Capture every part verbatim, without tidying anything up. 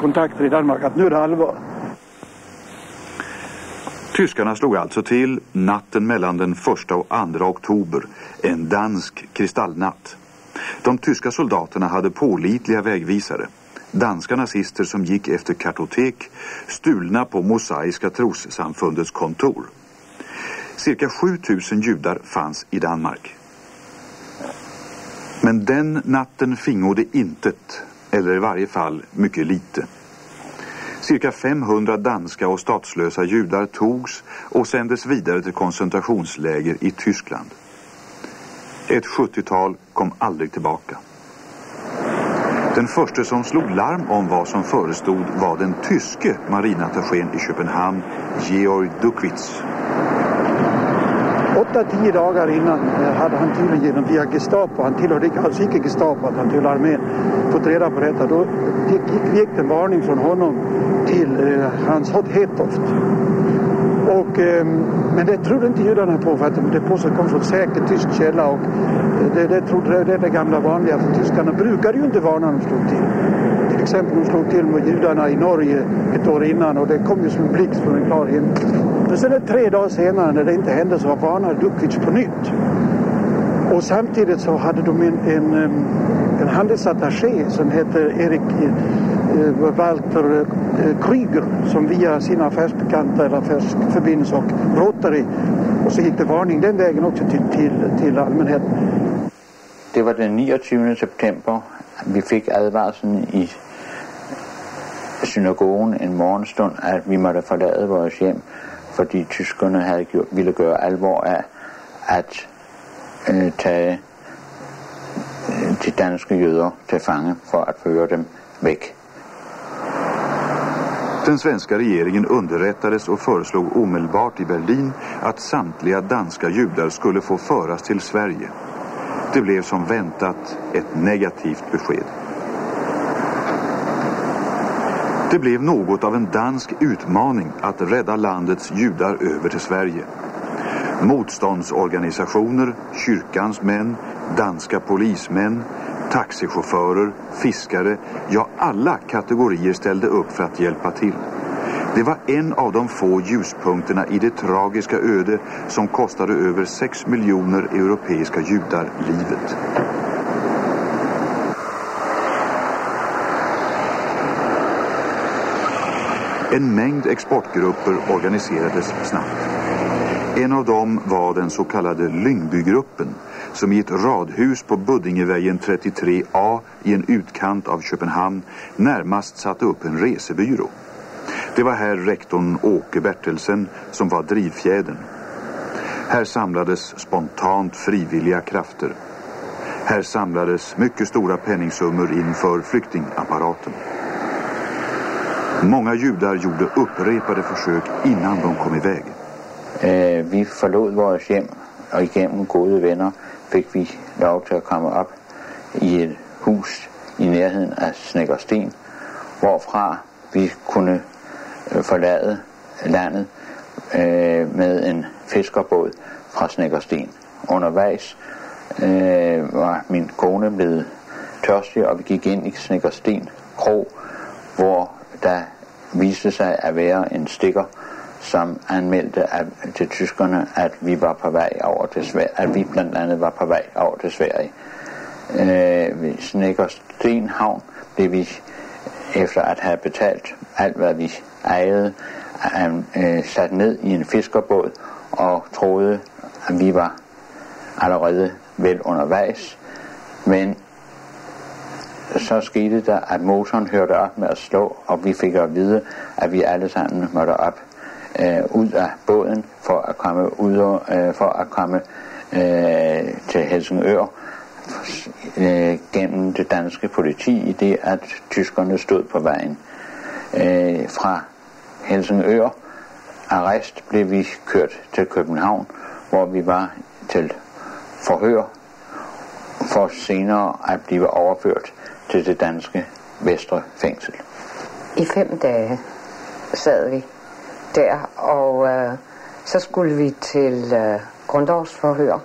kontakter i Danmark att nu är det allvar. Tyskarna slog alltså till natten mellan den första och andra oktober, en dansk kristallnatt. De tyska soldaterna hade pålitliga vägvisare. Danska nazister som gick efter kartotek, stulna på mosaiska trossamfundets kontor. Cirka sjutusen judar fanns i Danmark. Men den natten fingode intet, eller i varje fall mycket lite. Cirka femhundra danska och statslösa judar togs och sändes vidare till koncentrationsläger i Tyskland. Ett sjuttiotal kom aldrig tillbaka. Den första som slog larm om vad som förestod var den tyske marinattachén i Köpenhamn, Georg Duckwitz. Åtta, tio dagar innan hade han tydligen genom via Gestapo, han tillhörde alltså inte Gestapo, att han tillhörde armén, fått reda på detta. Då gick, gick en varning från honom till eh, hans Hetoft. Och, eh, men det trodde inte judarna på, för att det påstås kom från säker tysk källa, och det, det trodde det, det gamla vanliga, för tyskarna brukade ju inte varna när de slog till. Till exempel de slog till med judarna i Norge ett år innan, och det kom ju som en blixt från en klar himmel. Men sen tre dagar senare, när det inte hände, så var varnade Duckwitz på nytt. Och samtidigt så hade de en, en, en handelsattaché som heter Erik eh, Walter eh, Krüger, som via sina affärsbekanta eller affärsförbindelser och Rotary, och så gick det varning den vägen också till, till, till allmänheten. Det var den niogtyvende september. Vi fick advarslen i synagogen en morgenstund att vi måtte forlade vores hjem, fordi tyskerne havde gjort, ville gøre alvor af at øh, tage øh, de danske jøder til fange for at føre dem væk. Den svenska regeringen underrättades och föreslog omedelbart i Berlin att samtliga danska judar skulle få föras till Sverige. Det blev som väntat ett negativt besked. Det blev något av en dansk utmaning att rädda landets judar över till Sverige. Motståndsorganisationer, kyrkans män, danska polismän, taxichaufförer, fiskare, ja alla kategorier ställde upp för att hjälpa till. Det var en av de få ljuspunkterna i det tragiska öde som kostade över sex miljoner europeiska judar livet. En mängd exportgrupper organiserades snabbt. En av dem var den så kallade Lyngbygruppen, som i ett radhus på Buddingevägen trettiotre A i en utkant av Köpenhamn närmast satte upp en resebyrå. Det var här rektorn Åke Bertelsen som var drivfjädern. Här samlades spontant frivilliga krafter. Här samlades mycket stora penningsummor inför flyktingapparaten. Många judar gjorde upprepade försök innan de kom iväg. Eh, vi forlod vores hjem, og igennem gode venner fik vi lov til at komme op i et hus i nærheden af Snekkersten, hvorfra vi kunne øh, forlade landet øh, med en fiskerbåd fra Snekkersten. Undervejs øh, var min kone blevet tørstig, og vi gik ind i Snekkersten Krog, hvor der viste sig at være en stikker, som anmeldte at, til tyskerne, at vi var på vej over til Sverige, at vi blandt andet var på vej over til Sverige. Øh, ved Snekkersten havn blev vi, efter at have betalt alt hvad vi ejede, øh, sat ned i en fiskerbåd og troede, at vi var allerede vel undervejs. Men så skete der, at motoren hørte op med at slå, og vi fik at vide, at vi alle sammen måtte op øh, ud af båden for at komme ud øh, for at komme øh, til Helsingør øh, gennem det danske politi, i det at tyskerne stod på vejen. Øh, fra Helsingør arrest blev vi kørt til København, hvor vi var til forhør, for senere at blive overført til det danske Vestre Fængsel. I fem dage sad vi der, og øh, så skulle vi til øh, grundlovsforhør,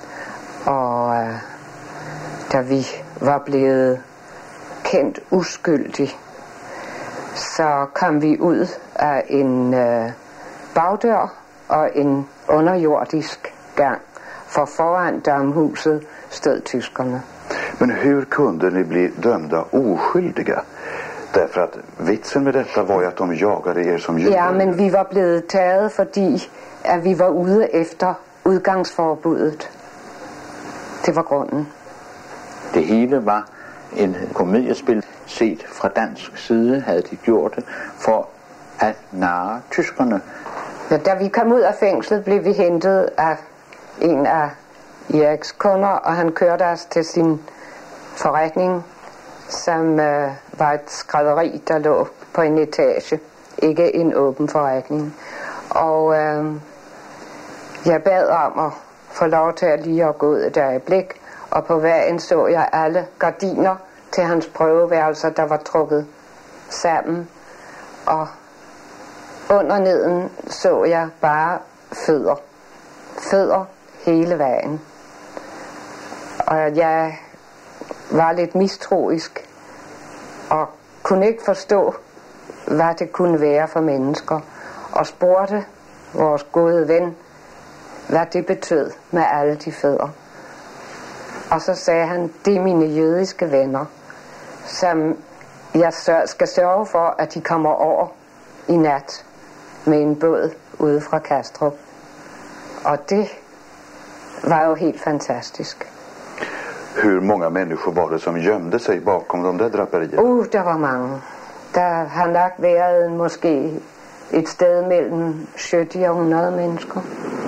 og øh, da vi var blevet kendt uskyldig, så kom vi ud af en øh, bagdør og en underjordisk gang. For foran damhuset stod tyskerne. Men hur kunde ni bli dömda oskyldiga? Därför att vitsen med detta var ju att de jagade er som judar. Ja, men vi var blevet taget, fordi at vi var ude efter udgangsforbuddet. Det var grunden. Det hele var en komediespil. Set fra dansk side havde de gjort det for at narre tyskerne. Ja, da vi kom ud af fængslet, blev vi hentet af en af Eriks kunder, og han kørte os til sin forretning, som øh, var et skrædderi, der lå på en etage. Ikke en åben forretning. Og øh, jeg bad om at få lov til at lige at gå ud et øjeblik, og på vejen så jeg alle gardiner til hans prøveværelser, der var trukket sammen. Og under neden så jeg bare fødder. Fødder hele vejen. Og jeg var lidt mistroisk og kunne ikke forstå, hvad det kunne være for mennesker, og spurgte vores gode ven, hvad det betød med alle de fødder. Og så sagde han, det er mine jødiske venner, som jeg skal sørge for, at de kommer over i nat med en båd ude fra Kastrup. Og det var jo helt fantastisk. Hur många människor var det som gömde sig bakom de där draperierna? Uh, der var mange. Der har nok været måske et sted mellem sytten og hundrede mennesker.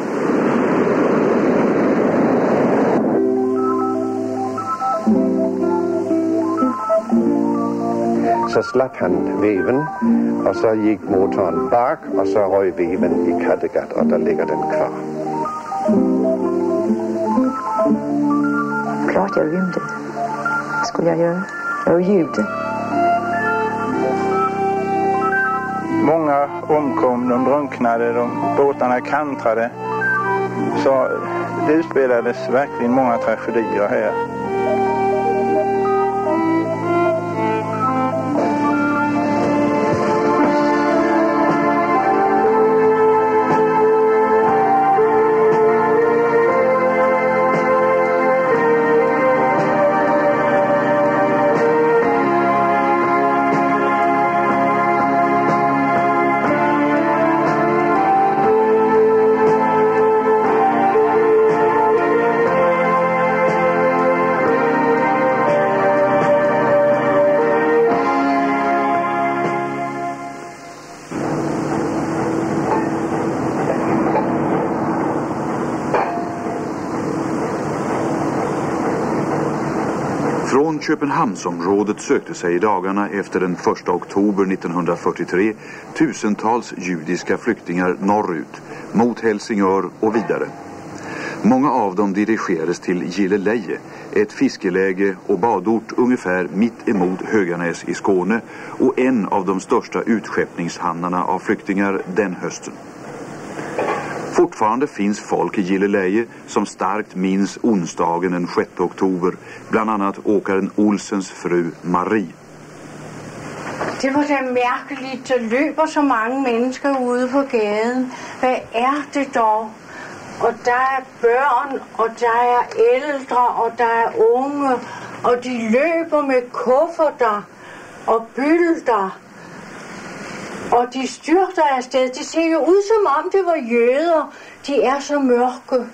Så slap han væven, og så gik motoren bak, og så røg væven i Kattegat, og der ligger den kvar. Klart jag rymde. Vad skulle jag göra? Jag var jude. Många omkom, de drunknade, de båtarna kantrade. Så det utspelades verkligen många tragedier här. Från Köpenhamnsområdet sökte sig i dagarna efter den första oktober nittonhundrafyrtiotre tusentals judiska flyktingar norrut, mot Helsingör och vidare. Många av dem dirigerades till Gilleleje, ett fiskeläge och badort ungefär mitt emot Höganäs i Skåne och en av de största utskeppningshamnarna av flyktingar den hösten. Fortfarande finns folk i Gilleleje som starkt minns onsdagen den sjätte oktober, bland annat åkaren Olsens fru Marie. Det var da mærkeligt, der løber så mange mennesker ude på gaden. Hvad er det dog? Og der er børn, og der er ældre, og der er unge, og de løber med kufferter og bylder. Og de styrter afsted. De ser jo ud, som om det var jøder. De er så mørke.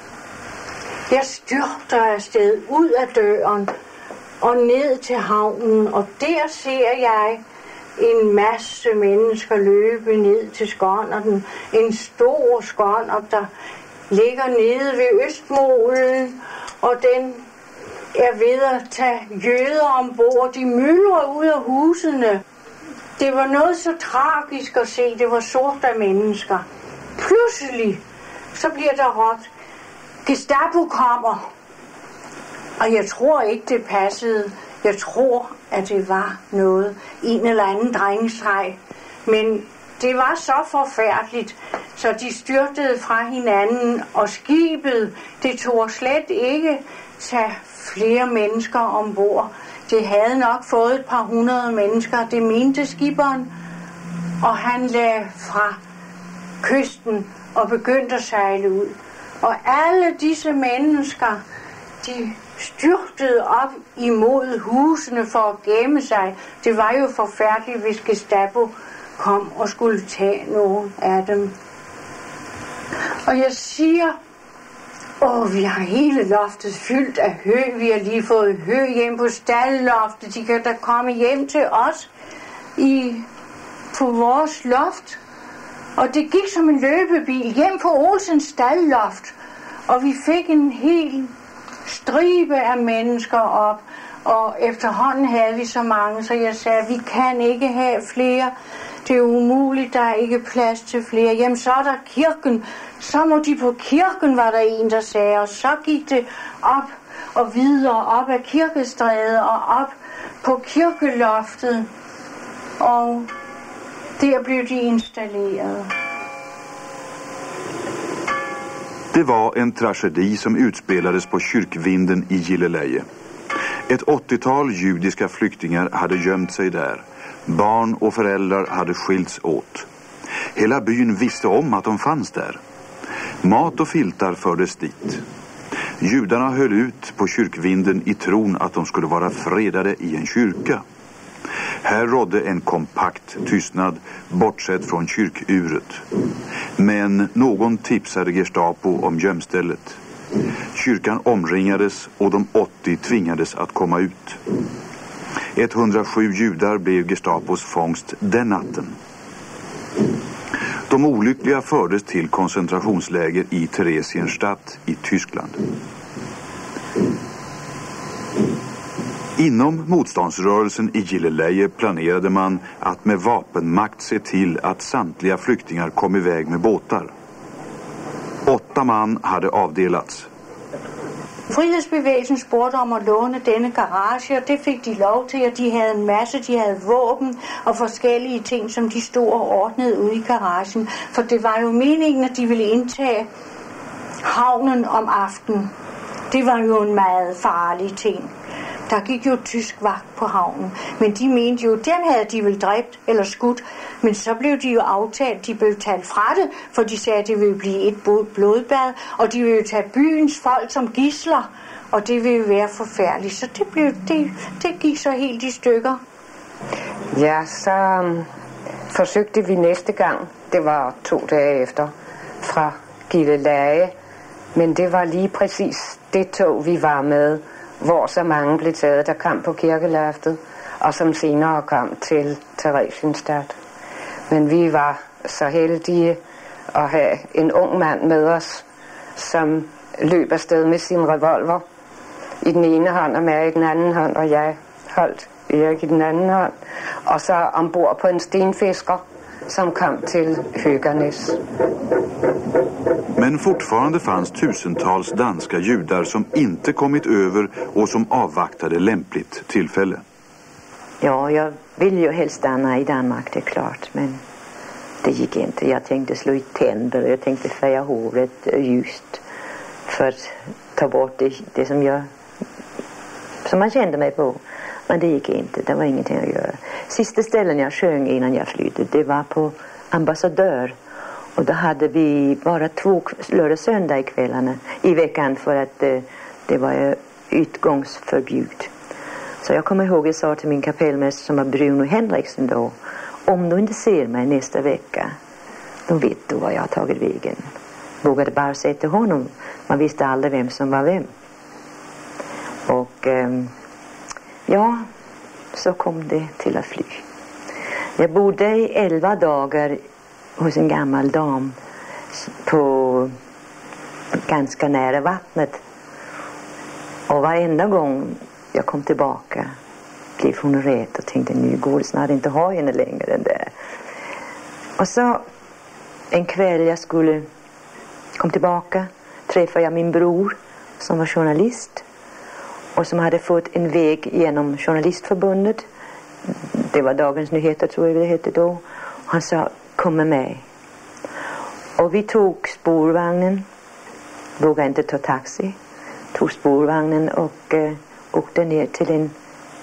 Jeg styrter afsted ud af døren og ned til havnen. Og der ser jeg en masse mennesker løbe ned til Skånerten. En stor skåner, der ligger nede ved Østmolen. Og den er ved at tage jøder ombord. De myldrer ud af husene. Det var noget så tragisk at se. Det var sort af mennesker. Pludselig så bliver der råbt, Gestapo kommer. Og jeg tror ikke, det passede. Jeg tror, at det var noget, en eller anden drengestreg. Men det var så forfærdeligt, så de styrtede fra hinanden, og skibet, det tog slet ikke tage flere mennesker ombord. det havde nok fået et par hundrede mennesker, det mente skipperen, og han lagde fra kysten og begyndte at sejle ud. Og alle disse mennesker, de styrtede op imod husene for at gemme sig. Det var jo forfærdeligt, hvis Gestapo kom og skulle tage nogen af dem. Og jeg siger, åh, vi har hele loftet fyldt af hø. Vi har lige fået hø hjem på staldloftet. De kan da komme hjem til os i, på vores loft. Og det gik som en løbebil hjem på Olsens staldloft. Og vi fik en hel stribe af mennesker op. Og efterhånden havde vi så mange, så jeg sagde, vi kan ikke have flere. Det er umuligt, der er ikke plads til flere. Jamen, så er der kirken. Så må de på kirken, var der en, der sagde. Og så gik det op og videre op ad Kirkestræde og op på kirkeloftet. Og der blev de installeret. Det var en tragedi som utspelades på kyrkvinden i Gilleleje. Ett åttiotal judiska flyktingar hade gömt sig där. Barn och föräldrar hade skilts åt. Hela byn visste om att de fanns där. Mat och filtar fördes dit. Judarna höll ut på kyrkvinden i tron att de skulle vara fredade i en kyrka. Här rådde en kompakt tystnad bortsett från kyrkuret. Men någon tipsade Gestapo om gömstället. Kyrkan omringades och de åttio tvingades att komma ut. etthundrasju judar blev Gestapos fångst den natten. De olyckliga fördes till koncentrationsläger i Theresienstadt i Tyskland. Inom motståndsrörelsen i Gilleleje planerade man att med vapenmakt se till att samtliga flyktingar kom iväg med båtar. Åtta man hade avdelats. Frihedsbevægelsen spurgte om at låne denne garage, og det fik de lov til, og de havde en masse, de havde våben og forskellige ting, som de stod og ordnede ude i garagen. For det var jo meningen, at de ville indtage havnen om aftenen. Det var jo en meget farlig ting. Der gik jo tysk vagt på havnen, men de mente jo, den havde de vel dræbt eller skudt. Men så blev de jo aftalt, de blev talt fra det, for de sagde, at det ville blive et blodbad, og de ville jo tage byens folk som gidsler, og det ville jo være forfærdeligt. Så det, blev, det, det gik så helt i stykker. Ja, så um, forsøgte vi næste gang, det var to dage efter, fra Gilleleje, men det var lige præcis det tog, vi var med, hvor så mange blev taget, der kom på kirkeloftet, og som senere kom til Theresienstadt. Men vi var så heldige at have en ung mand med os, som løb afsted med sin revolver i den ene hånd og mig i den anden hånd, og jeg holdt Erik i den anden hånd, og så ombord på en stenfisker, som kom till Höganäs. Men fortfarande fanns tusentals danska judar som inte kommit över och som avvaktade lämpligt tillfälle. Ja, jag vill ju helst stanna i Danmark, det är klart, men det gick inte. Jag tänkte slå i tänder, jag tänkte färga håret ljust för att ta bort det, det som jag som man kände mig på. Men det gick inte, det var ingenting att göra. Sista ställen jag sjöng innan jag flydde, det var på Ambassadör. Och då hade vi bara två lördag söndag i kvällarna i veckan för att eh, det var utgångsförbjud. Så jag kommer ihåg, jag sa till min kapellmästare som var Bruno Henriksen då, om du inte ser mig nästa vecka, då vet du vad jag har tagit vägen. Vågade bara säga till honom, man visste aldrig vem som var vem. Och eh, ja, så kom det till att fly. Jag bodde i elva dagar hos en gammal dam på ganska nära vattnet. Och varenda gång jag kom tillbaka blev hon rädd och tänkte, nu går det snart inte ha henne längre än där. Och så en kväll jag skulle kom tillbaka träffade jag min bror som var journalist och som hade fått en väg genom journalistförbundet. Det var Dagens Nyheter tror jag det hette då. Han sa, kom med mig. Och vi tog spårvagnen, vågade inte ta taxi, tog spårvagnen och eh, åkte ner till en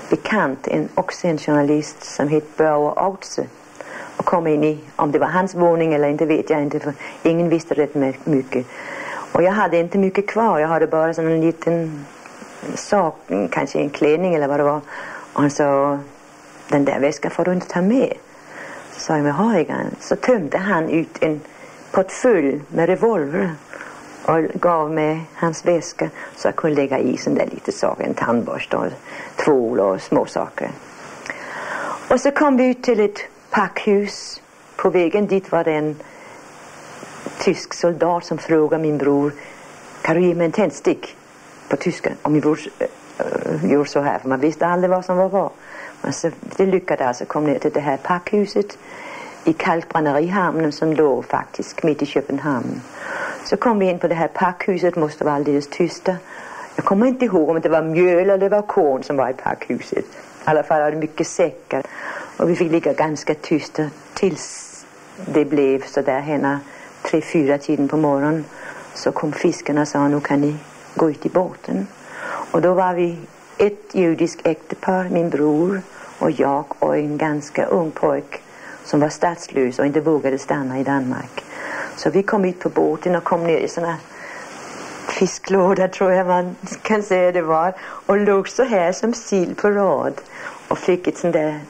bekant, en, också en journalist som hette Börje Outse, och kom in i, om det var hans våning eller inte vet jag inte, för ingen visste rätt mycket. Och jag hade inte mycket kvar, jag hade bara sån en liten sak, kanske en klänning eller vad det var. Och han sa, den där väskan får du inte ta med. Så sa jag, men har jag en? Så tömde han ut en portfölj med revolver och gav mig hans väska så jag kunde lägga i sån där lite saker, en tandborste och tvål och små saker. Och så kom vi ut till ett packhus. På vägen dit var det en tysk soldat som frågade min bror, kan du ge mig en tändstick på tyska? Och min bror äh, gjorde så här, för man visste aldrig vad som var vad. Men så det lyckades alltså komma ner till det här packhuset i Kalkbrannerihamnen som låg faktiskt mitt i Köpenhamn. Så kom vi in på det här packhuset, måste vara alldeles tysta. Jag kommer inte ihåg om det var mjöl eller det var korn som var i packhuset. I alla fall var det mycket säckar. Och vi fick ligga ganska tysta tills det blev så där henne tre, fyra tiden på morgonen. Så kom fiskarna och sa, nu kan ni gå ut i båten. Och då var vi ett judisk äktepar, min bror och jag och en ganska ung pojk som var statslös och inte vågade stanna i Danmark. Så vi kom ut på båten och kom ner i såna fisklådor, tror jag man kan säga det var, och låg så här som sill på rad och fick ett sånt där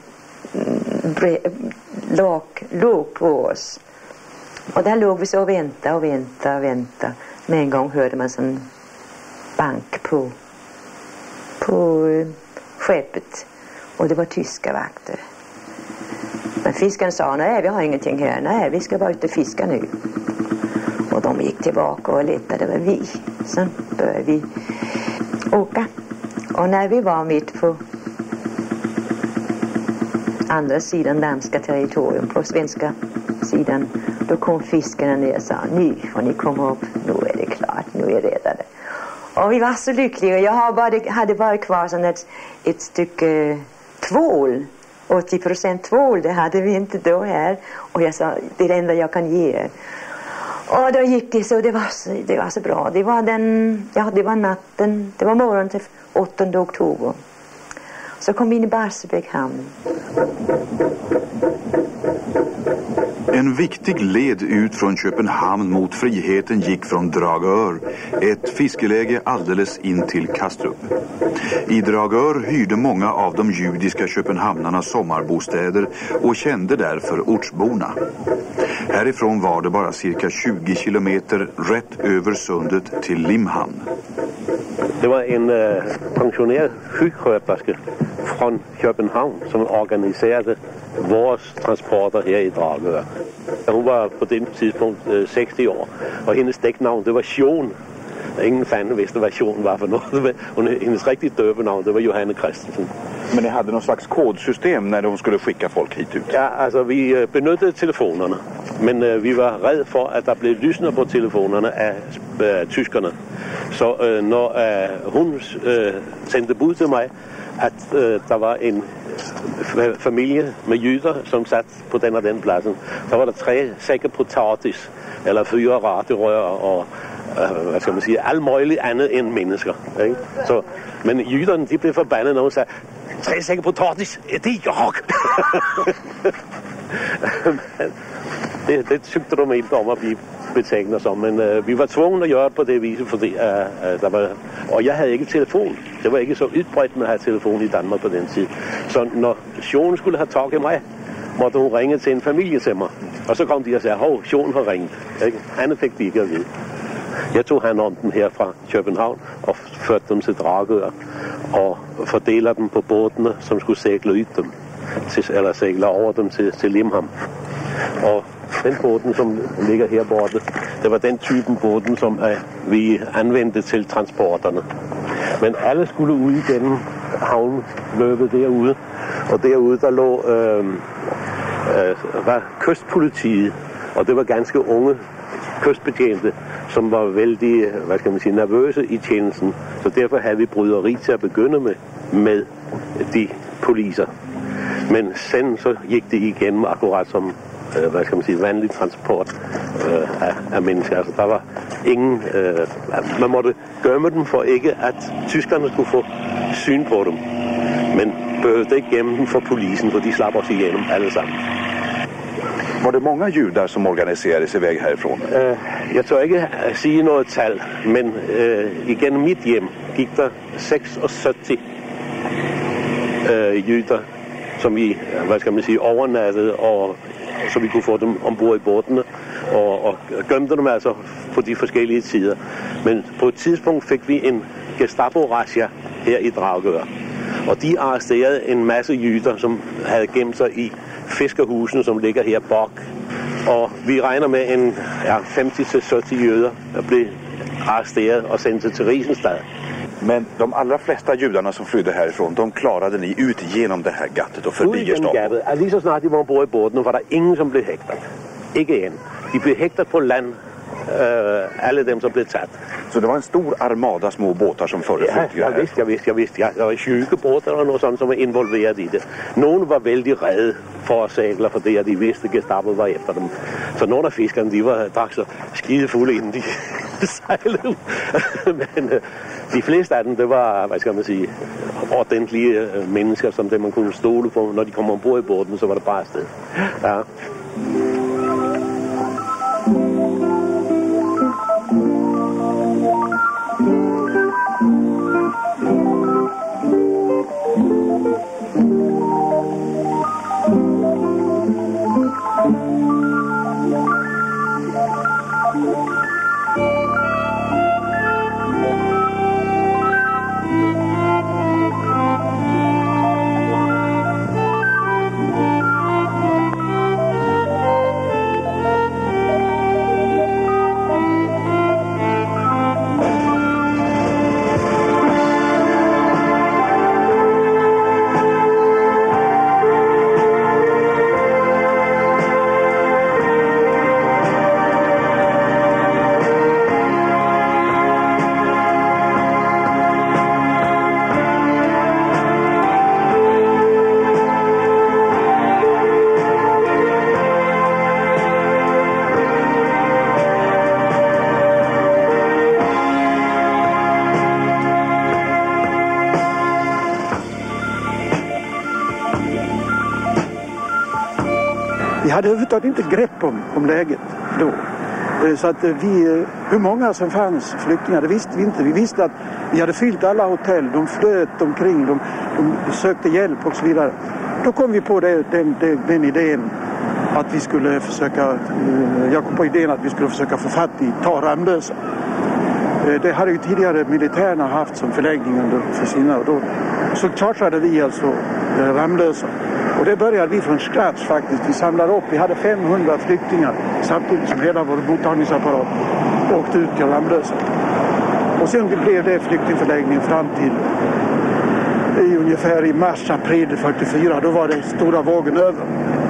låg, låg på oss. Och där låg vi så och väntade och väntade och väntade. Med en gång hörde man sån bank på på skeppet och det var tyska vakter. Men fisken sa, nej vi har ingenting här, nej vi ska bara ut och fiska nu. Och de gick tillbaka och letade, det var vi. Sen började vi åka. Och när vi var mitt på andra sidan danska territorium, på svenska sidan, då kom fiskarna ner och sa, nu får ni komma upp, nu är det klart, nu är jag räddade. Och vi var så lyckliga. Jag hade bara, hade bara kvar sån ett, ett stycke tvål. åttio procent tvål, det hade vi inte då här. Och jag sa, det är det enda jag kan ge. Och då gick det så, det var så, det var så bra. Det var den, ja det var natten, det var morgonen till åttonde oktober. Så kom vi in i Barsebäck hamn. En viktig led ut från Köpenhamn mot friheten gick från Dragör, ett fiskeläge alldeles in till Kastrup. I Dragör hyrde många av de judiska köpenhamnarna sommarbostäder och kände därför ortsborna. Härifrån var det bara cirka tjugo kilometer rätt över sundet till Limhamn. Det var en uh, pensionerad sjuksköterska från Köpenhamn som organiserade våra transporter här i Dragör. Hon var på den tidspunkt uh, sextio år och hennes däcknamn det var Sjon. Ingen fan visste vad Sjon var för något. Hon, hennes riktigt döpenamn det var Johanne Christensen. Men ni hade någon slags kodsystem när de skulle skicka folk hit ut? Ja, alltså vi uh, benyttade telefonerna. Men uh, vi var rädda för att det blev lyssnat på telefonerna av uh, tyskarna. Så uh, när uh, hon uh, sände bud till mig att uh, det var en f- familj med judar som satt på den och den platsen. Så var det tre säckar potatis eller fyra raterör och uh, vad ska man säga, all möjligt annat än människor. Ikke? Så, men judarna de blev förbannade när hon sa, tre säckar potatis, är det jag? det, det tyckte de inte om att bli betecknade som, men uh, vi var tvungna att göra på det viset för det, uh, uh, der var, och jag hade inte telefon. Det var inte så utbrett med att ha telefon i Danmark på den tiden. Så när Sjon skulle ha tag i mig, måtte hon ringa till en familj till mig. Och så kom de och sa, hov, Sjon har ringt. Han fick de ikke at vide. Jag tog hand om dem her fra København og førte dem til Dragør og fordeler dem på båtene, som skulle sægle ud dem, til, eller sægle over dem til, til Limhamn. Og den båten, som ligger her borte, det var den typen båten, som uh, vi anvendte til transporterne. Men alle skulle ud igennem havnløbet derude, og derude der lå øh, øh, var kystpolitiet, og det var ganske unge kystbetjente, som var vældig, hvad skal man sige, nervøse i tjenesten. Så derfor havde vi bryderi til at begynde med, med de poliser. Men sen så gik det igennem akkurat som, øh, hvad skal man sige, vanlig transport øh, af, af mennesker. Altså der var ingen, øh, man måtte gømme dem for ikke, at tyskerne skulle få syn på dem. Men behövde ikke gemme dem for polisen, for de slap oss igenom allesammen. Var det många judar som organiserades iväg härifrån? Uh, jeg tør ikke sige noget tal, men uh, igennem mit hjem gik der seksogsytti uh, jøder, som vi, hvad skal man sige, overnattede, og så vi kunne få dem ombord i bådene, og, og gømte dem altså på de forskellige tider. Men på et tidspunkt fik vi en Gestapo-razzia her i Dragør, og de arresterede en masse jøder, som havde gemt sig i fiskerhusene, som ligger her bak. Og vi regner med en ja, femtio til sytti jøder, der blev arresteret og sendt til Risenstad. Men de allra flesta judarna som flydde härifrån, de klarade ni ut genom det här gattet och förbi Gestapo? Lige så snart de var ombord i båden, var der ingen, som blev hægtet. Ikke en. De blev hægtet på land, øh, alle dem, som blev taget. Så det var en stor armada små båtar som förde ja, flyktingar här? Ja, visst, jag visste, jag visste. Ja, der var tjugo båtar og noget sådan, som var involveret i det. Nogle var vældig redde for at sejle, for det, at de vidste, at Gestapo var efter dem. Så nogle af fiskerne, de var drak så skide fulde, inden de sejlede. Men øh, de fleste af dem, det var, hvad skal man sige, ordentlige øh, mennesker, som det man kunne stole på. Når de kom ombord i båden, så var det bare afsted. Ja. Vi hade överhuvudtaget inte grepp om, om läget då. Så att vi, hur många som fanns flyktingar, det visste vi inte. Vi visste att vi hade fyllt alla hotell, de flöt omkring, de, de sökte hjälp och så vidare. Då kom vi på det, den, den, den idén att vi skulle försöka, jag kom på idén att vi skulle försöka få fatt i ta Ramlösa. Det hade ju tidigare militärerna haft som förläggning under för sina, och då så chartrade vi alltså Ramlösa. Och det började vi från scratch faktiskt. Vi samlade upp, vi hade femhundra flyktingar samtidigt som hela vår mottagningsapparat åkte ut till Ramlösa. Och sen blev det flyktingförläggning fram till i ungefär i mars-april fyrtiofyra. Då var det stora vågen över.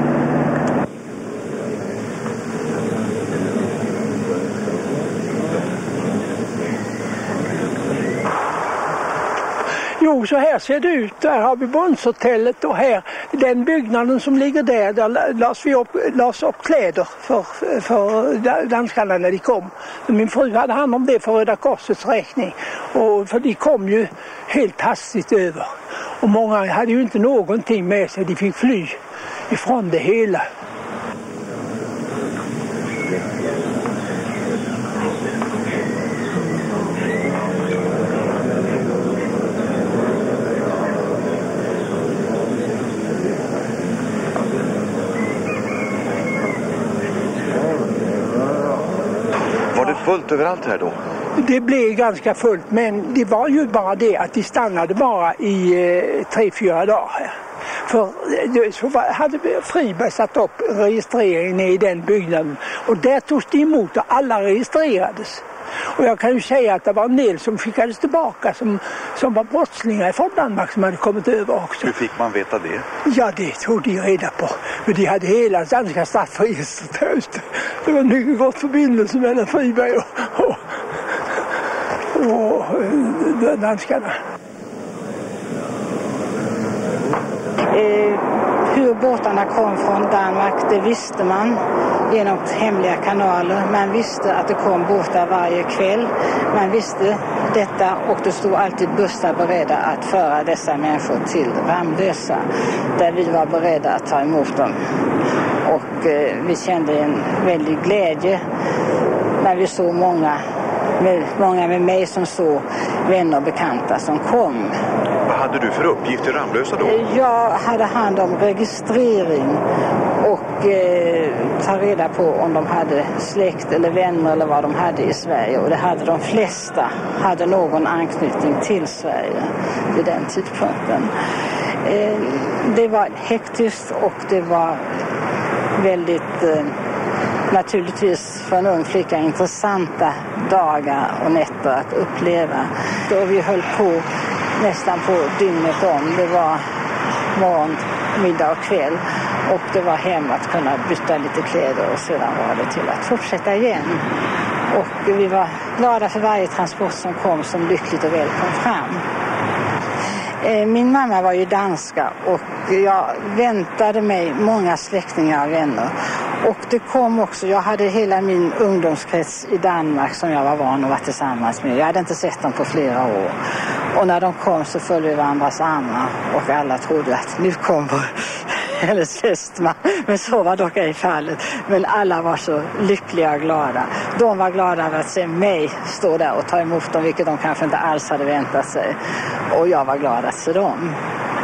Jo, så här ser det ut. Där har vi Brunnshotellet och här, den byggnaden som ligger där, där lades vi upp, lades upp kläder för, för danskarna när de kom. Min fru hade hand om det för Röda Korsets räkning. Och för de kom ju helt hastigt över. Och många hade ju inte någonting med sig, de fick fly ifrån det hela. Fullt överallt här då? Det blev ganska fullt, men det var ju bara det att de stannade bara i eh, tre, fyra dagar här. För eh, så var, hade Friberg satt upp registreringen i den byggnaden och där togs de emot och alla registrerades. Och jag kan ju säga att det var en del som skickades tillbaka som, som var brottslingar från Danmark som hade kommit över också. Hur fick man veta det? Ja, det tog de reda på. För de hade hela danska straffregistret där ute. Det var en mycket gott förbindelse mellan Friberg och, och, och, och danskarna. Eh, hur båtarna kom från Danmark, det visste man. genom hemliga kanaler. Man visste att det kom båtar varje kväll. Man visste detta och det stod alltid bussar beredda att föra dessa människor till Ramlösa, där vi var beredda att ta emot dem. Och eh, vi kände en väldig glädje när vi såg många med, många med mig som såg vänner och bekanta som kom. Vad hade du för uppgift i Ramlösa då? Jag hade hand om registrering och eh, ta reda på om de hade släkt eller vänner eller vad de hade i Sverige. Och det hade de flesta, hade någon anknytning till Sverige vid den tidpunkten. Eh, det var hektiskt och det var väldigt eh, naturligtvis för en ung flicka intressanta dagar och nätter att uppleva. Då vi höll på nästan på dygnet om. Det var morgon, middag och kväll och det var hem att kunna byta lite kläder och sedan var det till att fortsätta igen. Och vi var glada för varje transport som kom som lyckligt och väl kom fram. Min mamma var ju danska och jag väntade mig många släktingar och vänner. Och det kom också, jag hade hela min ungdomskrets i Danmark som jag var van att vara tillsammans med. Jag hade inte sett dem på flera år. Och när de kom så följde vi varandras armar och alla trodde att nu kommer hennes fästman. Men så var dock ej fallet. Men alla var så lyckliga och glada. De var glada över att se mig stå där och ta emot dem, vilket de kanske inte alls hade väntat sig. Och jag var glad att se dem.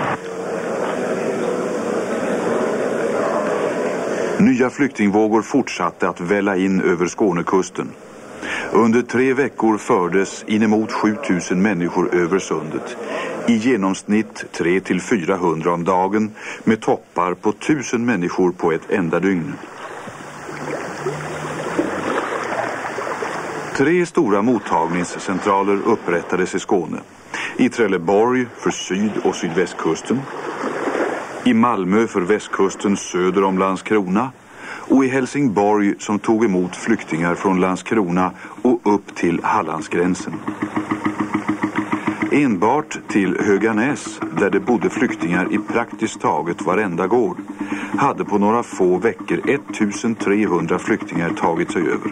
Nya flyktingvågor fortsatte att välla in över Skånekusten. Under tre veckor fördes inemot sjutusen människor över sundet. I genomsnitt tre till fyrahundra om dagen med toppar på tusen människor på ett enda dygn. Tre stora mottagningscentraler upprättades i Skåne. I Trelleborg för syd- och sydvästkusten. I Malmö för västkusten söder om Landskrona och i Helsingborg som tog emot flyktingar från Landskrona och upp till Hallandsgränsen. Enbart till Höganäs, där det bodde flyktingar i praktiskt taget varenda gård, hade på några få veckor ettusentrehundra flyktingar tagit sig över.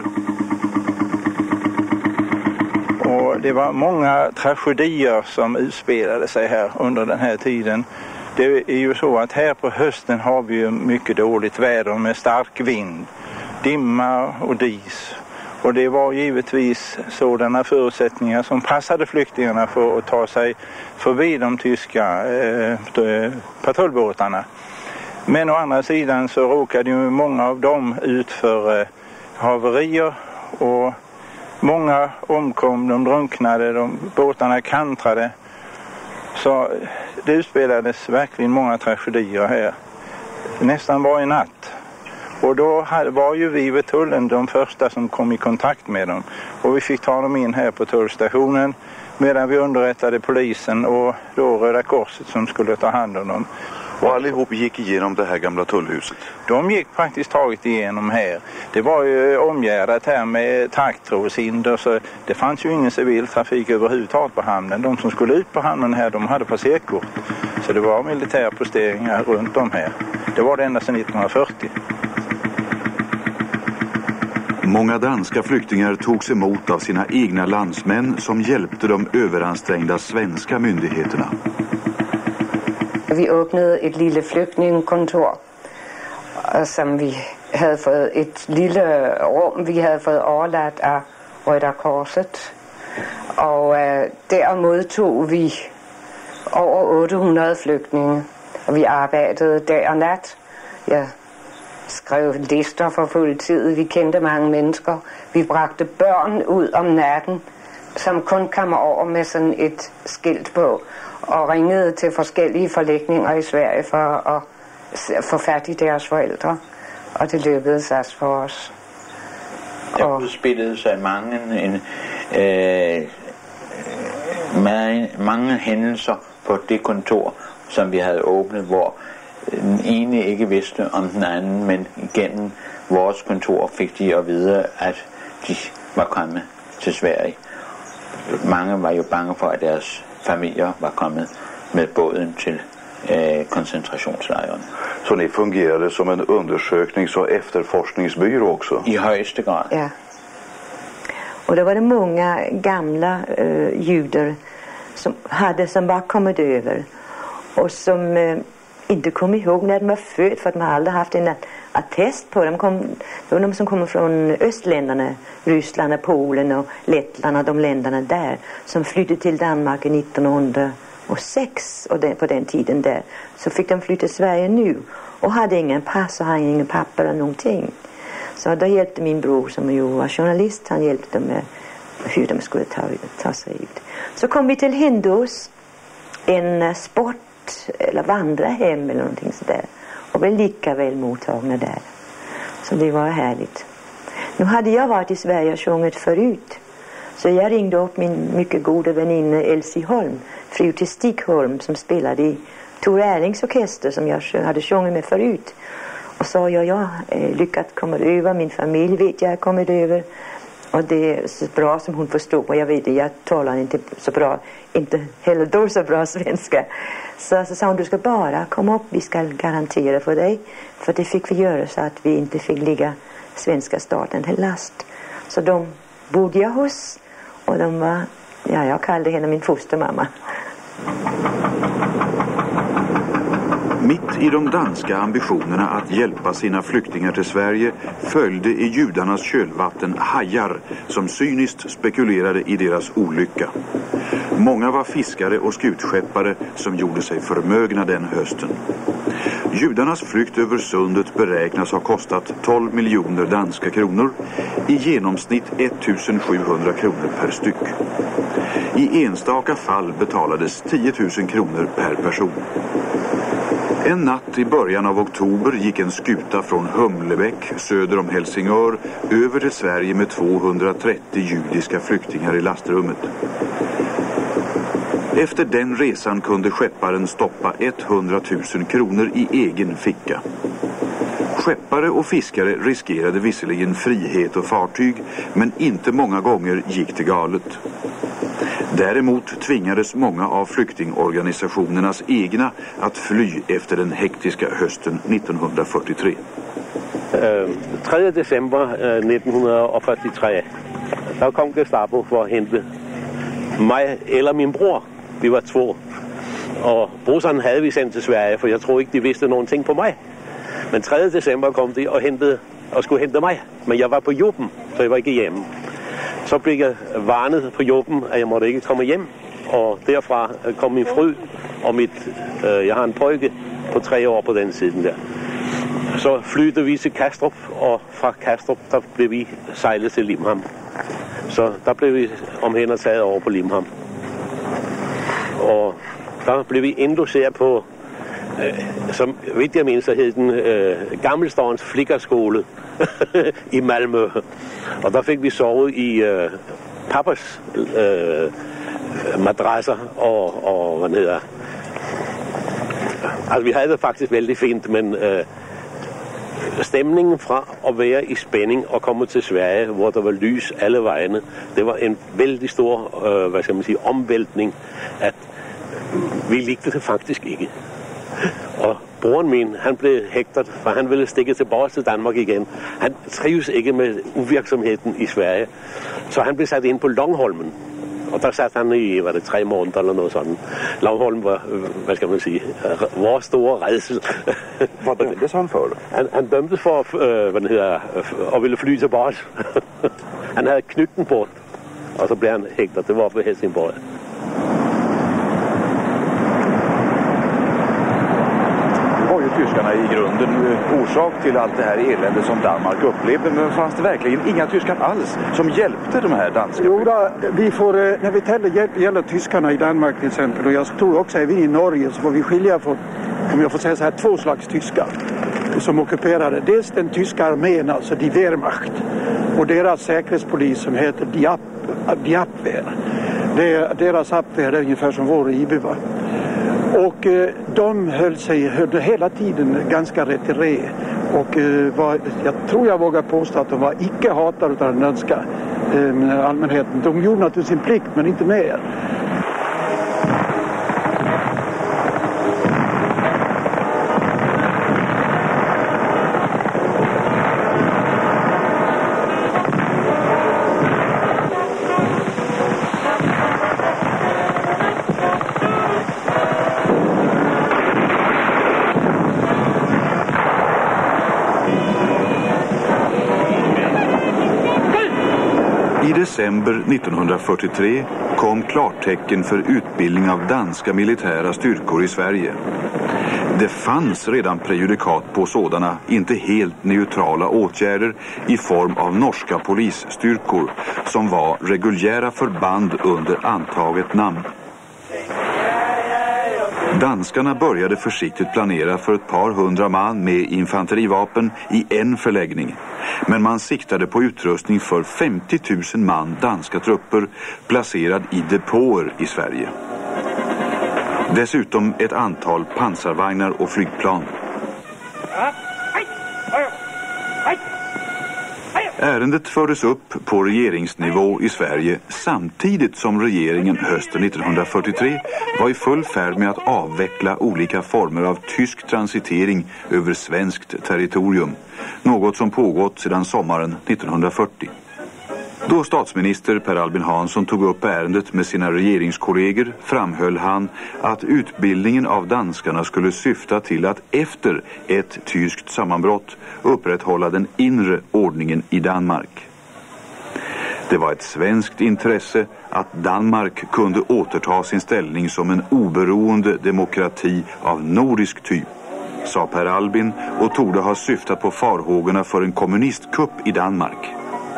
Och det var många tragedier som utspelade sig här under den här tiden. Det är ju så att här på hösten har vi ju mycket dåligt väder med stark vind, dimma och dis. Och det var givetvis sådana förutsättningar som passade flyktingarna för att ta sig förbi de tyska eh, patrullbåtarna. Men å andra sidan så råkade ju många av dem ut för eh, haverier och många omkom, de drunknade, de, båtarna kantrade. Så det utspelades verkligen många tragedier här, nästan varje natt. Och då var ju vi vid tullen de första som kom i kontakt med dem. Och vi fick ta dem in här på tullstationen medan vi underrättade polisen och då Röda Korset som skulle ta hand om dem. Och allihop gick igenom det här gamla tullhuset? De gick praktiskt taget igenom här. Det var ju omgärdat här med taggtrådshinder så det fanns ju ingen civil trafik överhuvudtaget på hamnen. De som skulle ut på hamnen här, de hade passerkort. Så det var militärposteringar runt om här. Det var det ända sedan nittonhundrafyrtio. Många danska flyktingar togs emot av sina egna landsmän som hjälpte de överansträngda svenska myndigheterna. Vi öppnade ett litet flyktingkontor som vi hade fått ett litet rum vi hade fått överlagt av Röda Korset. Och äh, där mottog vi över åttahundra flyktingar. Och vi arbetade dag och natt. Jag skrev lister för full tid. Vi kände många människor. Vi bragte barn ut om natten som kun kom över med sådan ett skilt på. Och ringede till forskellige forlægninger i Sverige for at få fat i deres forældre. Og det lykkedes også for os. Der udspillede sig mange, en, øh, mange, mange hændelser på det kontor, som vi havde åbnet, hvor den ene ikke vidste om den anden, men igennem vores kontor fik de at vide, at de var kommet til Sverige. Mange var jo bange for, at deres familier var kommet med båden til eh, koncentrationslejren. Så ni fungerade som en undersöknings- och efterforskningsbyrå också? I högsta grad. Ja. Och då var det många gamla uh, judar som hade som bara kommit över och som uh, inte kom ihåg när de var född, för att man aldrig haft en attest på dem. Kom, det var de som kommer från östländerna, Ryssland, Polen och Lettland och de länderna där, som flyttade till Danmark i nittonhundrasex, och det, på den tiden där så fick de flytta till Sverige nu och hade ingen pass och hade ingen papper eller någonting. Så då hjälpte min bror, som ju var journalist, han hjälpte dem med hur de skulle ta, ta sig ut. Så kom vi till Hindås, en sport eller vandra hem eller någonting sådär, och blev lika väl mottagna där. Så det var härligt. Nu hade jag varit i Sverige och sjungit förut, så jag ringde upp min mycket goda väninna Elsie Holm, fru till Stig Holm, som spelade i Tor Erlings orkester som jag hade sjungit med förut, och sa jag, jag eh, lyckats komma över, min familj vet jag kommit över, och det är så bra som hon förstod, och jag vet det, jag talar inte så bra, inte heller då så bra svenska. Så, så sa hon, du ska bara komma upp, vi ska garantera för dig. För det fick vi göra så att vi inte fick ligga svenska staten till last. Så de bodde jag hos, och de var, ja, jag kallade henne min fostermamma. Mitt i de danska ambitionerna att hjälpa sina flyktingar till Sverige följde i judarnas kölvatten hajar som cyniskt spekulerade i deras olycka. Många var fiskare och skutskeppare som gjorde sig förmögna den hösten. Judarnas flykt över sundet beräknas ha kostat tolv miljoner danska kronor, i genomsnitt ettusensjuhundra kronor per styck. I enstaka fall betalades tio tusen kronor per person. En natt i början av oktober gick en skuta från Humlebäck söder om Helsingör över till Sverige med tvåhundratrettio judiska flyktingar i lastrummet. Efter den resan kunde skepparen stoppa hundratusen kronor i egen ficka. Skeppare och fiskare riskerade visserligen frihet och fartyg, men inte många gånger gick det galet. Däremot tvingades många av flyktingorganisationernas egna att fly efter den hektiska hösten nittonhundrafyrtiotre. Uh, tredje december uh, nittonhundrafyrtiotre, där kom Gestapo för att hämta mig eller min bror. Vi var två. Och brorsan hade vi sendt till Sverige, för jag tror inte de visste någonting på mig. Men tredje december kom de och, hämtade, och skulle hämta mig. Men jag var på jobben, så jag var inte hemma. Så blev jag varnet på jobben, att jag måtte inte komma hem. Och derfra kom min fru och mitt, äh, jag har en pojke på tre år på den sidan där. Så flyttade vi till Kastrup, och från Kastrup där blev vi sejlet till Limhamn. Så där blev vi omhändertaget over på Limhamn. Og der blev vi indlogeret på, øh, som vidt jeg mindes, hed den øh, Gammelstårens Flickerskole i Malmø. Og der fik vi sovet i øh, pappas øh, madrasser og, og hvad hedder. Altså vi havde det faktisk vældig fint, men øh, stemningen fra at være i spænding og komme til Sverige, hvor der var lys alle vejene, det var en vældig stor, øh, hvad skal man sige, omvæltning, at vi likte det faktisk ikke. Og broren min, han blev hægtet, for han ville stikke tilbage til Danmark igen. Han trives ikke med uvirksomheden i Sverige, så han blev sat ind på Långholmen. Og der satte han i, var det tre måneder eller noget sådan. Långholm var, hvad skal man sige, vores store redsel. Hvad dømtes han for? Han, han dømtes for, øh, hvad det hedder, at ville fly tilbage. Han havde knyttet den bort, og så blev han hægtet. Det var på Helsingborg. Tyskarna i grunden orsak till allt det här elände som Danmark upplevde, men fanns det verkligen inga tyskar alls som hjälpte de här danska? Jo då, vi får, när vi täller gäller tyskarna i Danmark till exempel, och jag tror också att vi i Norge, så får vi skilja på, om jag får säga så här, två slags tyskar som ockuperade. Dels den tyska armén, alltså die Wehrmacht, och deras säkerhetspolis som heter die, Ab, die Abwehr. Det, deras Abwehr är ungefär som vår I B var. Och eh, de höll sig höll hela tiden ganska retiré. Och eh, var, jag tror jag vågar påstå att de var icke hatade av den danska eh, allmänheten. De gjorde naturligtvis sin plikt, men inte mer. I december nittonhundrafyrtiotre kom klartecken för utbildning av danska militära styrkor i Sverige. Det fanns redan prejudikat på sådana inte helt neutrala åtgärder i form av norska polisstyrkor som var reguljära förband under antaget namn. Danskarna började försiktigt planera för ett par hundra man med infanterivapen i en förläggning. Men man siktade på utrustning för femtio tusen man danska trupper placerad i depåer i Sverige. Dessutom ett antal pansarvagnar och flygplan. Ärendet fördes upp på regeringsnivå i Sverige samtidigt som regeringen hösten nittonhundrafyrtiotre var i full färd med att avveckla olika former av tysk transitering över svenskt territorium. Något som pågått sedan sommaren nittonhundrafyrtio. Då statsminister Per Albin Hansson tog upp ärendet med sina regeringskollegor framhöll han att utbildningen av danskarna skulle syfta till att efter ett tyskt sammanbrott upprätthålla den inre ordningen i Danmark. Det var ett svenskt intresse att Danmark kunde återta sin ställning som en oberoende demokrati av nordisk typ, sa Per Albin och torde ha syftat på farhågorna för en kommunistkupp i Danmark.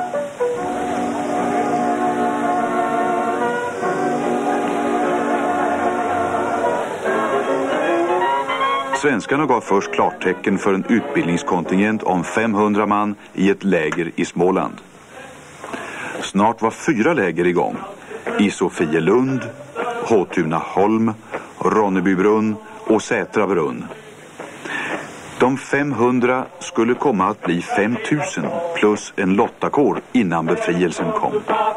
Svenskarna gav först klartecken för en utbildningskontingent om femhundra man i ett läger i Småland. Snart var fyra läger igång. I Sofielund, Håtunaholm, Ronnebybrunn och Sätrabrunn. De femhundra skulle komma att bli fem tusen plus en lottakår innan befrielsen kom.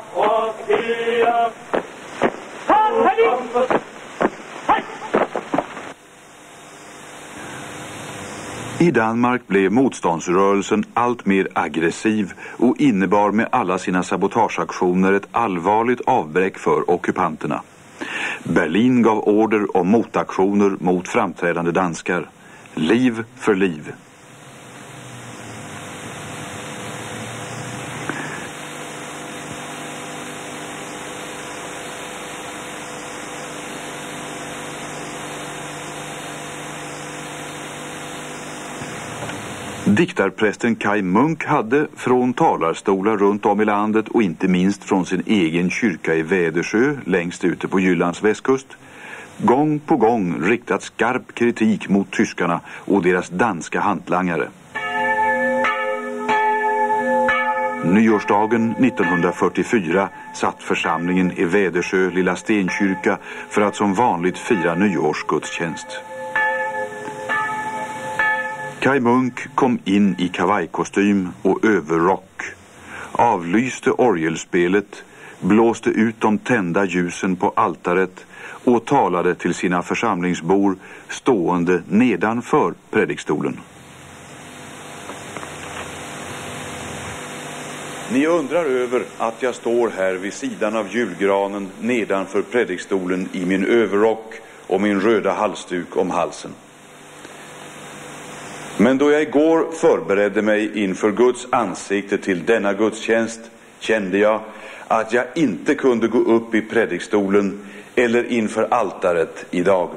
I Danmark blev motståndsrörelsen allt mer aggressiv och innebar med alla sina sabotageaktioner ett allvarligt avbräck för ockupanterna. Berlin gav order om motaktioner mot framträdande danskar. Liv för liv. Diktarprästen Kaj Munk hade från talarstolar runt om i landet och inte minst från sin egen kyrka i Vädersjö längst ute på Jyllands västkust gång på gång riktat skarp kritik mot tyskarna och deras danska hantlangare. Nyårsdagen nittonhundrafyrtiofyra satt församlingen i Vädersjö lilla stenkyrka för att som vanligt fira nyårsgudstjänst. Kaj Munk kom in i kavajkostym och överrock, avlyste orgelspelet, blåste ut de tända ljusen på altaret och talade till sina församlingsbor stående nedanför predikstolen. Ni undrar över att jag står här vid sidan av julgranen nedanför predikstolen i min överrock och min röda halsduk om halsen. Men då jag igår förberedde mig inför Guds ansikte till denna gudstjänst kände jag att jag inte kunde gå upp i predikstolen eller inför altaret idag.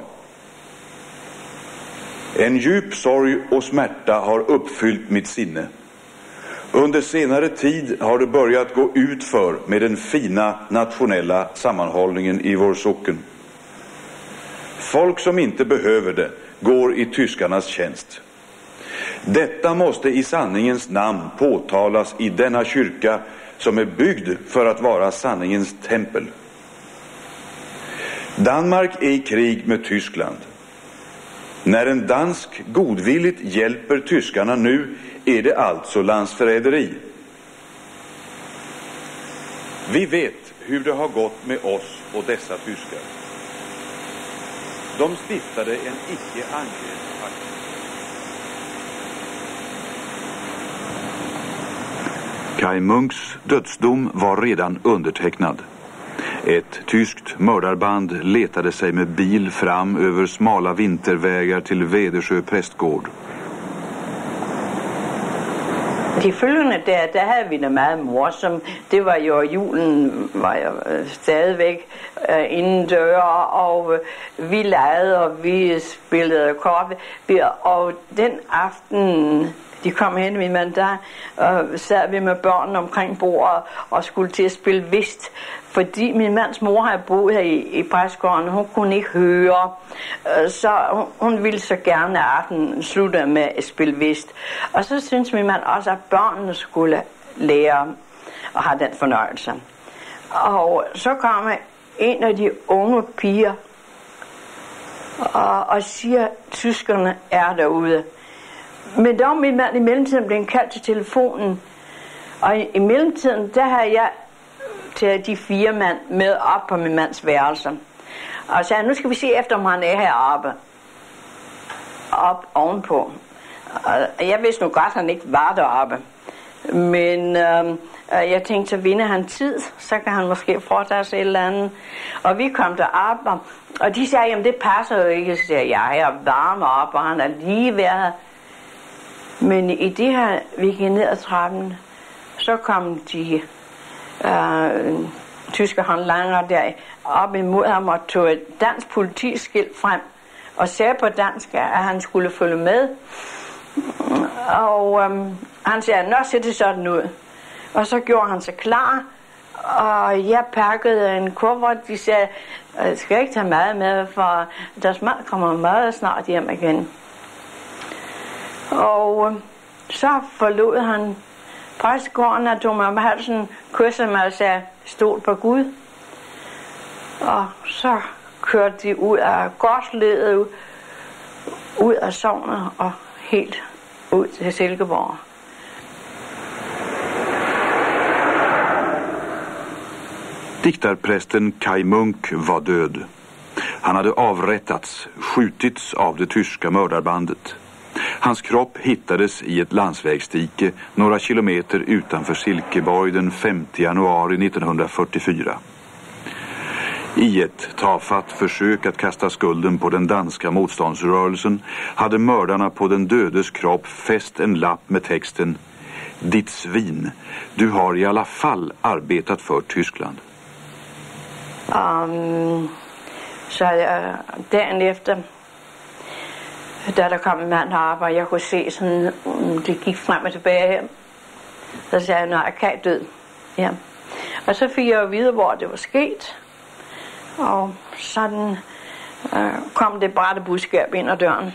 En djup sorg och smärta har uppfyllt mitt sinne. Under senare tid har det börjat gå ut för med den fina nationella sammanhållningen i vår socken. Folk som inte behöver det går i tyskarnas tjänst. Detta måste i sanningens namn påtalas i denna kyrka som är byggd för att vara sanningens tempel. Danmark är i krig med Tyskland. När en dansk godvilligt hjälper tyskarna nu är det alltså landsförräderi. Vi vet hur det har gått med oss och dessa tyskar. De stiftade en icke-angreppspakt. Kaj Munks dödsdom var redan undertecknad. Ett tyskt mördarband letade sig med bil fram över smala vintervägar till Vädersjö prästgård. De følgende der, der havde vi det meget morsomt. Det var jo, julen var jo stadigvæk øh, inden døre, og øh, vi legede, og vi spillede kort. Og den aften, de kom hen, min mand der, og sad vi med børnene omkring bordet og skulle til at spille whist. Fordi min mands mor havde boet her i, i præstegården, hun kunne ikke høre, så hun, hun ville så gerne, at aftenen slutte med at spille whist. Og så synes min mand også, at børnene skulle lære at have den fornøjelse. Og så kommer en af de unge piger og, og siger, at tyskerne er derude. Men der var min mand i mellemtiden blevet kaldt til telefonen, og i, i mellemtiden, der havde jeg til de fire mand med op på min mands værelse. Og sagde, nu skal vi se efter, om han er heroppe. Op ovenpå. Og jeg vidste nu godt, at han ikke var deroppe. Men øh, jeg tænkte, så vinder han tid, så kan han måske foretage sig et eller andet. Og vi kom derop, og, og de sagde, jamen det passer jo ikke. Så sagde jeg, jeg er varme op, og han er lige været. Men i det her, vi gik ned ad trappen, så kom de øh, tyske håndlangere der op imod ham og tog et dansk politiskilt frem og sagde på dansk, at han skulle følge med. Og øh, han sagde, nå, ser det sådan ud. Og så gjorde han sig klar, og jeg pakkede en kuffert. De sagde, jeg skal ikke tage mad med, for deres mand kommer meget snart hjem igen. Og øh, så forlod han præstegården og tog mig om halsen, kyssede mig og sagde, stol på Gud. Og så kørte de ud af gårdsledet, ud af sognet og helt ud til Silkeborg. Diktarprästen Kaj Munk var död. Han hade avrättats, skjutits av det tyska mördarbandet. Hans kropp hittades i ett landsvägsdike några kilometer utanför Silkeborg den femte januari nittonhundrafyrtiofyra. I ett tafatt försök att kasta skulden på den danska motståndsrörelsen hade mördarna på den dödes kropp fäst en lapp med texten Ditt svin, du har i alla fall arbetat för Tyskland. Um, så uh, dagen efter, da der kom en mand heroppe, og jeg kunne se sådan, um, det gik frem og tilbage her, så sagde jeg, nej, Kaj død. Ja. Og så fik jeg jo vide, hvor det var sket, og sådan uh, kom det bare det budskab ind ad døren.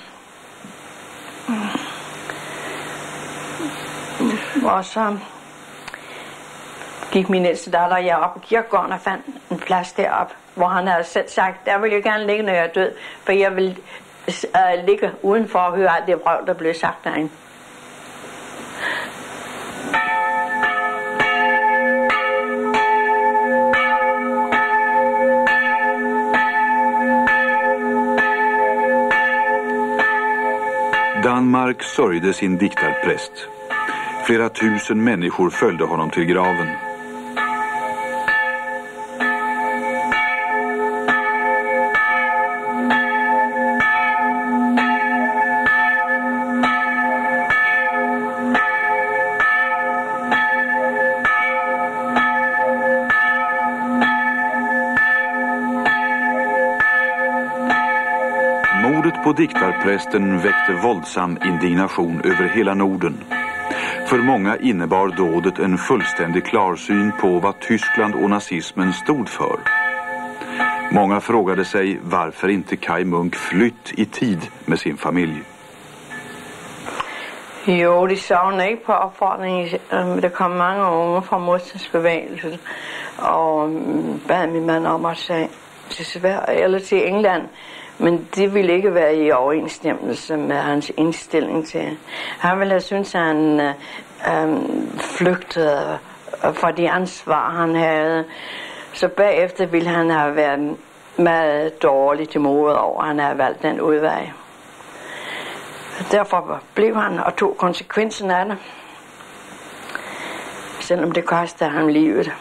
Og så gik min ældste datter og jeg op på kirkegården og fandt en plads deroppe, hvor han havde selv sagt, der vil jeg gerne ligge, når jeg er død, for jeg vil uh, ligge udenfor og høre alt det vrøvl, der blev sagt derinde. Danmark sörjde sin diktarpräst. Flera tusen människor följde honom till graven. Mordet på diktarprästen väckte våldsam indignation över hela Norden. För många innebar dådet en fullständig klarsyn på vad Tyskland och nazismen stod för. Många frågade sig varför inte Kaj Munk flytt i tid med sin familj. Jo, de savnede ikke på opfordring. Der kom mange unge fra modstandsbevægelsen og bad min mand om at tage til Sverige eller til England. Men det ville ikke være i overensstemmelse med hans indstilling til. Han ville have syntes, at han øh, flygtede fra de ansvar, han havde. Så bagefter ville han have været meget dårlig til modet over, at han havde valgt den udvej. Derfor blev han og tog konsekvensen af det. Selvom det kostede ham livet.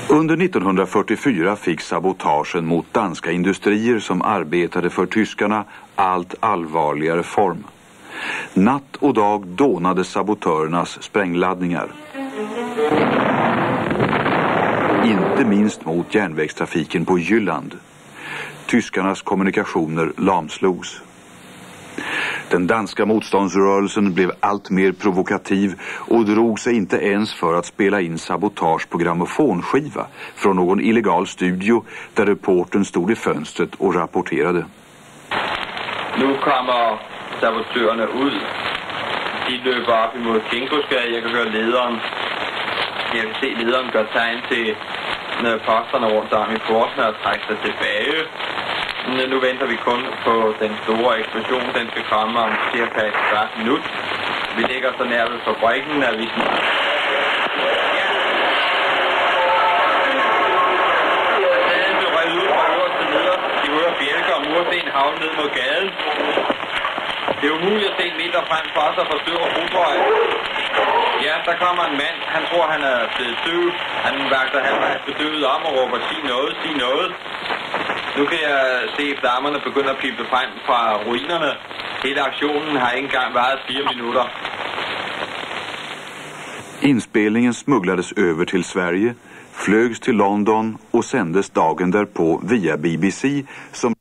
Under nittonhundrafyrtiofyra fick sabotagen mot danska industrier som arbetade för tyskarna allt allvarligare form. Natt och dag dånade sabotörernas sprängladdningar. Inte minst mot järnvägstrafiken på Jylland. Tyskarnas kommunikationer lamslogs. Den danska motståndsrörelsen blev allt mer provokativ och drog sig inte ens för att spela in sabotage på grammofonskiva från någon illegal studio där reportern stod i fönstret och rapporterade. Nu kommer sabotørerne ud. De løber op imod Kingosgade. Jeg kan høre lederen. Jeg kan se lederen gøre tegn til posterne rundt om i porten og trække sig tilbage. Nu venter vi kun på den store eksplosion. Den skal komme om cirka et kvart minut. Vi ligger så nær ved fabrikken, at vi... Staden blev røget ud fra øverste neder. De hører bjælker og mursten havne ned mod gaden. Det er umuligt at se en meter frem for os og forstøve Brobrøj. Ja, der kommer en mand. Han tror, han er blevet døv. Han vagter halv af bedøvet om og råber, sig noget, sig noget. Nu kan jeg se, at flammerne begynder at pible frem fra ruinerne. Hele aktionen har ikke engang varet fire minutter. Inspelningen smugglades över till Sverige, flögs till London och sändes dagen därpå via B B C som